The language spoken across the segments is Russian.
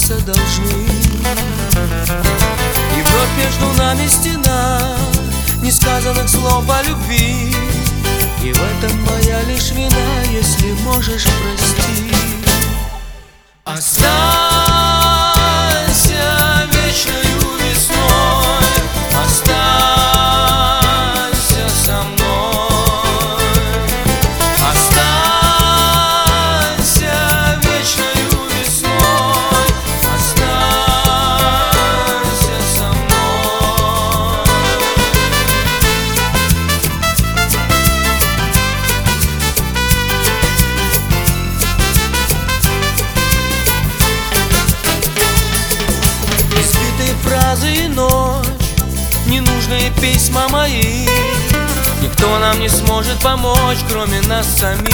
расстаться должны. И вновь между нами стена несказанных слов о любви. И в этом моя лишь вина, если можешь прости. Останься вечною весной, останься со мной. Останься вечною весной, останься со мной. Фразы и ночь, ненужные письма мои. Никто нам не сможет помочь, кроме нас самих.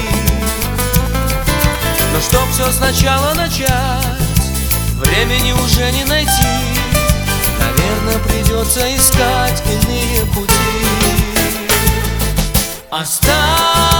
Но чтоб все сначала начать, времени уже не найти. Наверное, придется искать иные пути. Оставь